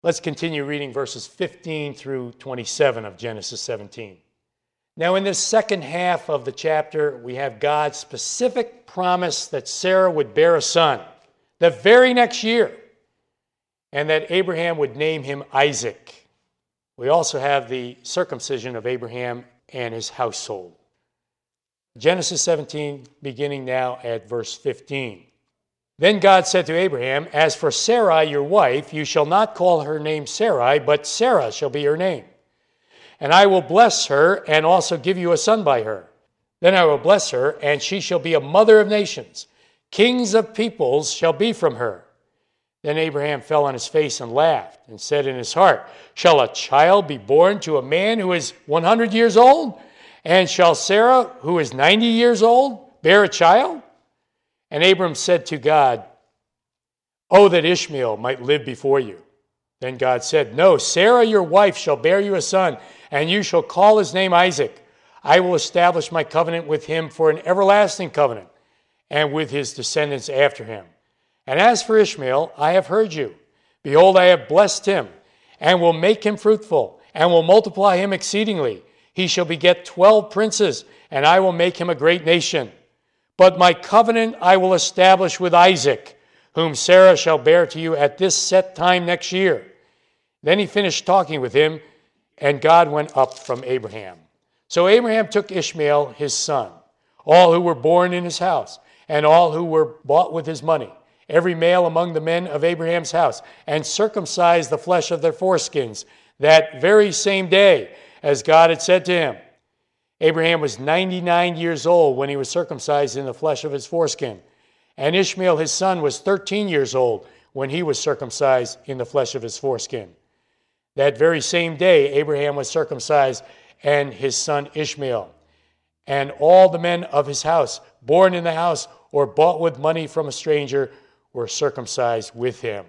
Let's continue reading verses 15 through 27 of Genesis 17. Now, in this second half of the chapter, we have God's specific promise that Sarah would bear a son the very next year, and that Abraham would name him Isaac. We also have the circumcision of Abraham and his household. Genesis 17, beginning now at verse 15. Then God said to Abraham, "As for Sarai, your wife, you shall not call her name Sarai, but Sarah shall be her name. And I will bless her and also give you a son by her. Then I will bless her, and she shall be a mother of nations. Kings of peoples shall be from her." Then Abraham fell on his face and laughed and said in his heart, "Shall a child be born to a man who is 100 years old? And shall Sarah, who is 90 years old, bear a child?" And Abram said to God, "Oh, that Ishmael might live before you." Then God said, "No, Sarah your wife shall bear you a son, and you shall call his name Isaac. I will establish my covenant with him for an everlasting covenant, and with his descendants after him. And as for Ishmael, I have heard you. Behold, I have blessed him, and will make him fruitful, and will multiply him exceedingly. He shall beget 12 princes, and I will make him a great nation. But my covenant I will establish with Isaac, whom Sarah shall bear to you at this set time next year." Then he finished talking with him, and God went up from Abraham. So Abraham took Ishmael his son, all who were born in his house, and all who were bought with his money, every male among the men of Abraham's house, and circumcised the flesh of their foreskins that very same day, as God had said to him. Abraham was 99 years old when he was circumcised in the flesh of his foreskin, and Ishmael his son was 13 years old when he was circumcised in the flesh of his foreskin. That very same day Abraham was circumcised, and his son Ishmael. And all the men of his house, born in the house or bought with money from a stranger, were circumcised with him.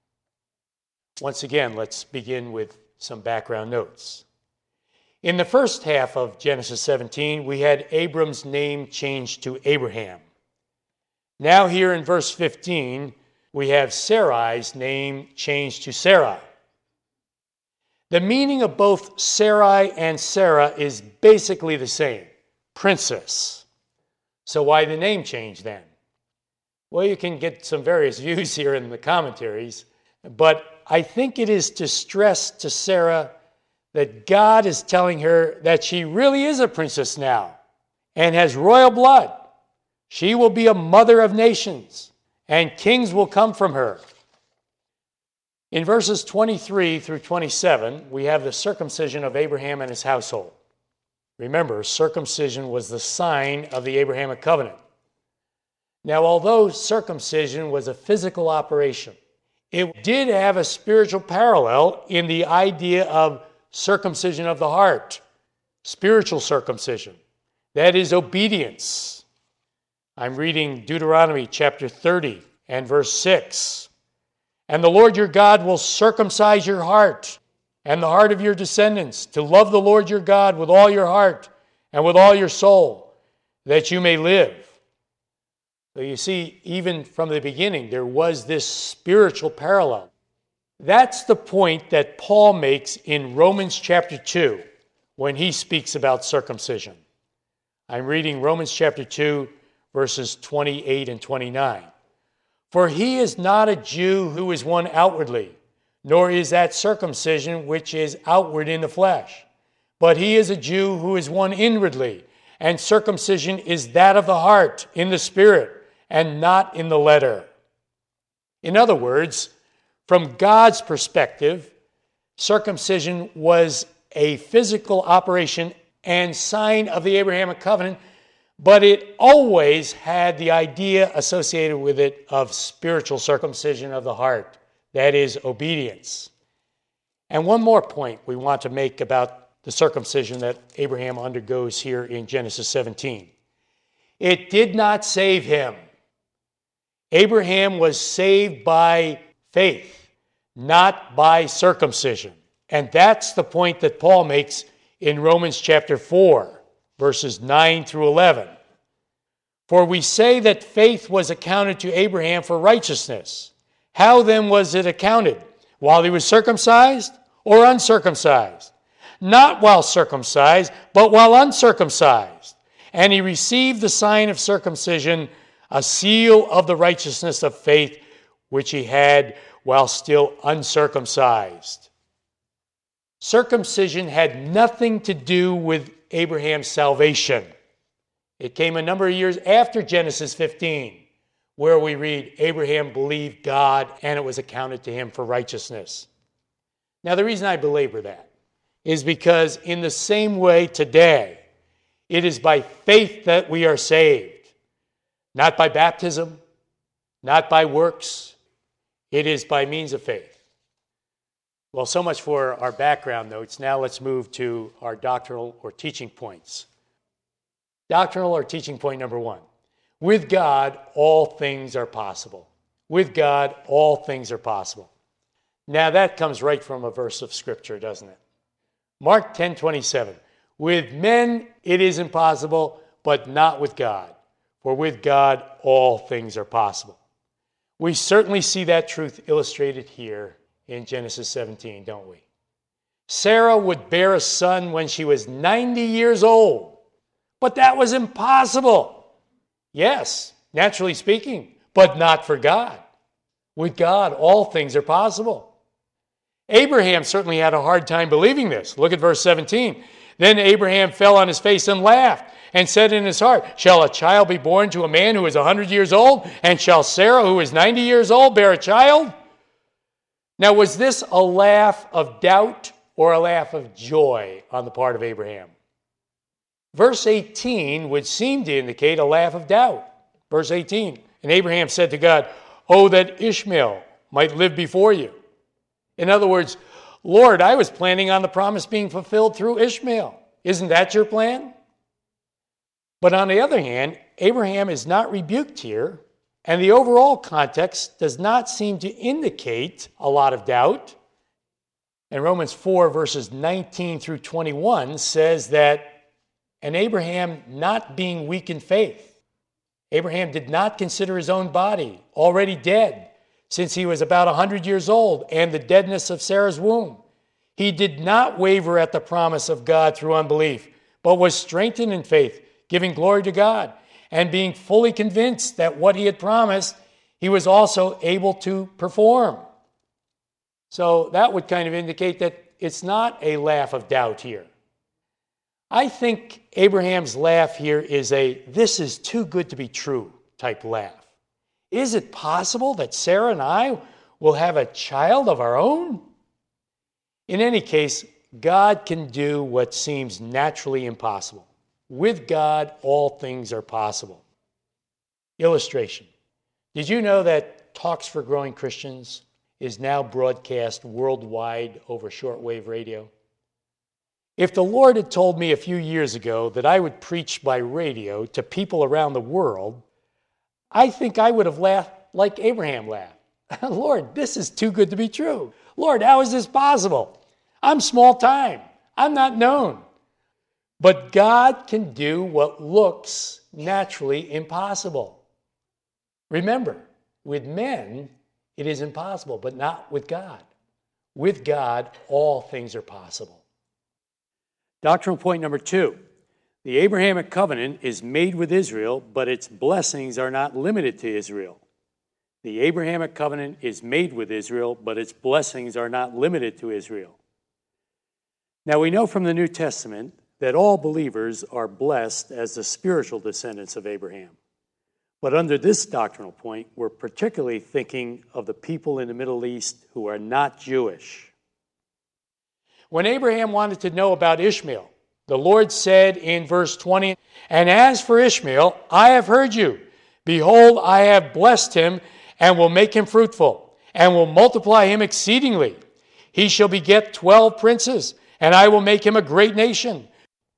Once again, let's begin with some background notes. In the first half of Genesis 17, we had Abram's name changed to Abraham. Now here in verse 15, we have Sarai's name changed to Sarah. The meaning of both Sarai and Sarah is basically the same, princess. So why the name change then? Well, you can get some various views here in the commentaries, but I think it is to stress to Sarah that God is telling her that she really is a princess now and has royal blood. She will be a mother of nations, and kings will come from her. In verses 23 through 27, we have the circumcision of Abraham and his household. Remember, circumcision was the sign of the Abrahamic covenant. Now, although circumcision was a physical operation, it did have a spiritual parallel in the idea of circumcision of the heart, spiritual circumcision. That is obedience. I'm reading Deuteronomy chapter 30 and verse 6. "And the Lord your God will circumcise your heart and the heart of your descendants to love the Lord your God with all your heart and with all your soul, that you may live." So you see, even from the beginning, there was this spiritual parallel. That's the point that Paul makes in Romans chapter 2 when he speaks about circumcision. I'm reading Romans chapter 2, verses 28 and 29. "For he is not a Jew who is one outwardly, nor is that circumcision which is outward in the flesh. But he is a Jew who is one inwardly, and circumcision is that of the heart, in the spirit, and not in the letter." In other words, from God's perspective, circumcision was a physical operation and sign of the Abrahamic covenant, but it always had the idea associated with it of spiritual circumcision of the heart, that is, obedience. And one more point we want to make about the circumcision that Abraham undergoes here in Genesis 17. It did not save him. Abraham was saved by faith, not by circumcision. And that's the point that Paul makes in Romans chapter 4, verses 9 through 11. "For we say that faith was accounted to Abraham for righteousness. How then was it accounted? while he was circumcised or uncircumcised? Not while circumcised, but while uncircumcised. And he received the sign of circumcision, a seal of the righteousness of faith, which he had while still uncircumcised. Circumcision had nothing to do with Abraham's salvation. It came a number of years after Genesis 15, where we read, Abraham believed God, and it was accounted to him for righteousness. Now, the reason I belabor that is because in the same way today, it is by faith that we are saved, not by baptism, not by works. It is by means of faith. Well, so much for our background notes. Now let's move to our doctrinal or teaching points. Doctrinal or teaching point number 1. With God, all things are possible. With God, all things are possible. Now that comes right from a verse of Scripture, doesn't it? Mark 10:27. With men it is impossible, but not with God. For with God all things are possible. We certainly see that truth illustrated here in Genesis 17, don't we? Sarah would bear a son when she was 90 years old, but that was impossible. Yes, naturally speaking, but not for God. With God, all things are possible. Abraham certainly had a hard time believing this. Look at verse 17. Then Abraham fell on his face and laughed and said in his heart, shall a child be born to a man who is 100 years old? And shall Sarah, who is 90 years old, bear a child? Now, was this a laugh of doubt or a laugh of joy on the part of Abraham? Verse 18 would seem to indicate a laugh of doubt. Verse 18, and Abraham said to God, oh, that Ishmael might live before you. In other words, Lord, I was planning on the promise being fulfilled through Ishmael. Isn't that your plan? But on the other hand, Abraham is not rebuked here, and the overall context does not seem to indicate a lot of doubt. And Romans 4, verses 19 through 21 says that, and Abraham not being weak in faith, Abraham did not consider his own body already dead, since he was about 100 years old, and the deadness of Sarah's womb. He did not waver at the promise of God through unbelief, but was strengthened in faith, giving glory to God, and being fully convinced that what he had promised, he was also able to perform. So that would kind of indicate that it's not a laugh of doubt here. I think Abraham's laugh here is a this is too good to be true type laugh. Is it possible that Sarah and I will have a child of our own? In any case, God can do what seems naturally impossible. With God, all things are possible. Illustration. Did you know that Talks for Growing Christians is now broadcast worldwide over shortwave radio? If the Lord had told me a few years ago that I would preach by radio to people around the world, I think I would have laughed like Abraham laughed. Lord, this is too good to be true. Lord, how is this possible? I'm small time. I'm not known. But God can do what looks naturally impossible. Remember, with men, it is impossible, but not with God. With God, all things are possible. Doctrinal point number 2. The Abrahamic covenant is made with Israel, but its blessings are not limited to Israel. The Abrahamic covenant is made with Israel, but its blessings are not limited to Israel. Now we know from the New Testament that all believers are blessed as the spiritual descendants of Abraham. But under this doctrinal point, we're particularly thinking of the people in the Middle East who are not Jewish. When Abraham wanted to know about Ishmael, the Lord said in verse 20, and as for Ishmael, I have heard you. Behold, I have blessed him and will make him fruitful and will multiply him exceedingly. He shall beget 12 princes, and I will make him a great nation.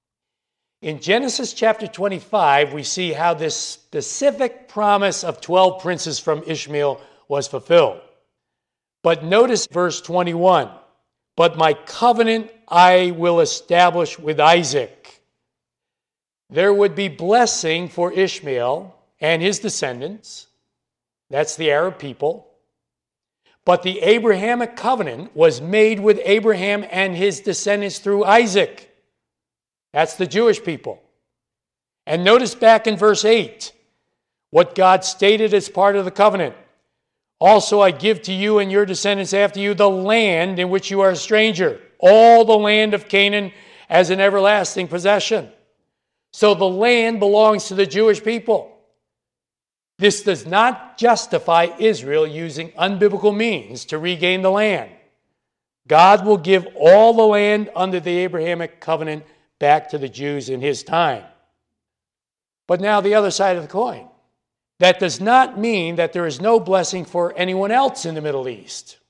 In Genesis chapter 25, we see how this specific promise of 12 princes from Ishmael was fulfilled. But notice verse 21. But my covenant I will establish with Isaac. There would be blessing for Ishmael and his descendants. That's the Arab people. But the Abrahamic covenant was made with Abraham and his descendants through Isaac. That's the Jewish people. And notice back in verse 8 what God stated as part of the covenant. Also I give to you and your descendants after you the land in which you are a stranger, all the land of Canaan as an everlasting possession. So the land belongs to the Jewish people. This does not justify Israel using unbiblical means to regain the land. God will give all the land under the Abrahamic covenant back to the Jews in his time. But now the other side of the coin. That does not mean that there is no blessing for anyone else in the Middle East.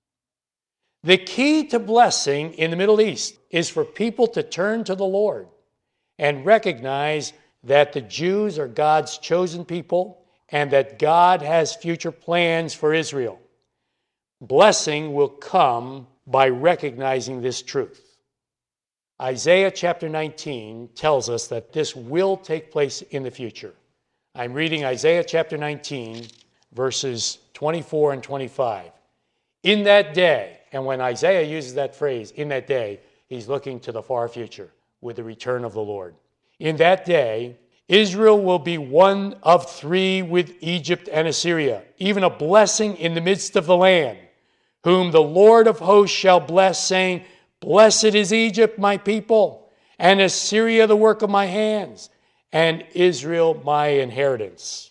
The key to blessing in the Middle East is for people to turn to the Lord and recognize that the Jews are God's chosen people and that God has future plans for Israel. Blessing will come by recognizing this truth. Isaiah chapter 19 tells us that this will take place in the future. I'm reading Isaiah chapter 19, verses 24 and 25. In that day, and when Isaiah uses that phrase, in that day, he's looking to the far future with the return of the Lord. In that day, Israel will be one of three with Egypt and Assyria, even a blessing in the midst of the land, whom the Lord of hosts shall bless, saying, Blessed is Egypt, my people, and Assyria, the work of my hands, and Israel, my inheritance.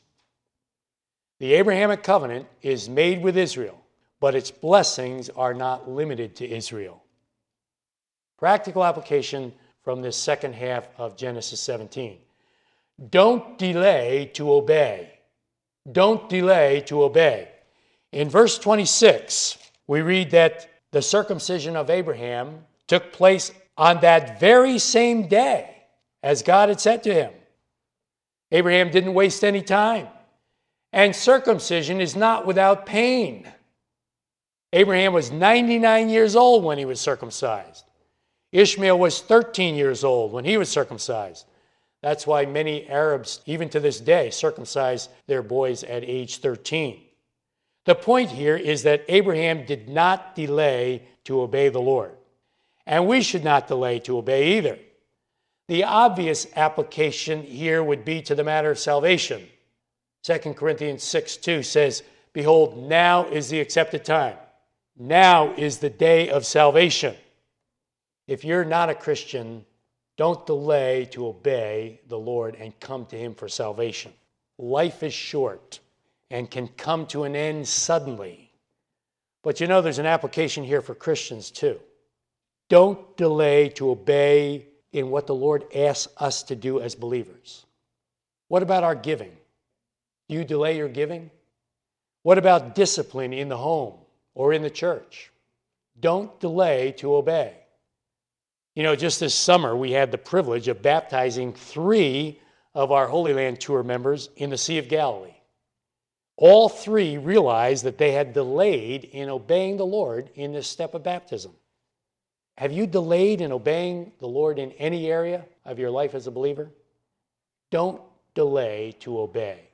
The Abrahamic covenant is made with Israel, but its blessings are not limited to Israel. Practical application from this second half of Genesis 17. Don't delay to obey. Don't delay to obey. In verse 26, we read that the circumcision of Abraham took place on that very same day as God had said to him. Abraham didn't waste any time. And circumcision is not without pain. Abraham was 99 years old when he was circumcised. Ishmael was 13 years old when he was circumcised. That's why many Arabs, even to this day, circumcise their boys at age 13. The point here is that Abraham did not delay to obey the Lord. And we should not delay to obey either. The obvious application here would be to the matter of salvation. 2 Corinthians 6:2 says, Behold, now is the accepted time. Now is the day of salvation. If you're not a Christian, don't delay to obey the Lord and come to him for salvation. Life is short and can come to an end suddenly. But you know, there's an application here for Christians too. Don't delay to obey in what the Lord asks us to do as believers. What about our giving? Do you delay your giving? What about discipline in the home or in the church? Don't delay to obey. You know, just this summer, we had the privilege of baptizing 3 of our Holy Land Tour members in the Sea of Galilee. All 3 realized that they had delayed in obeying the Lord in this step of baptism. Have you delayed in obeying the Lord in any area of your life as a believer? Don't delay to obey.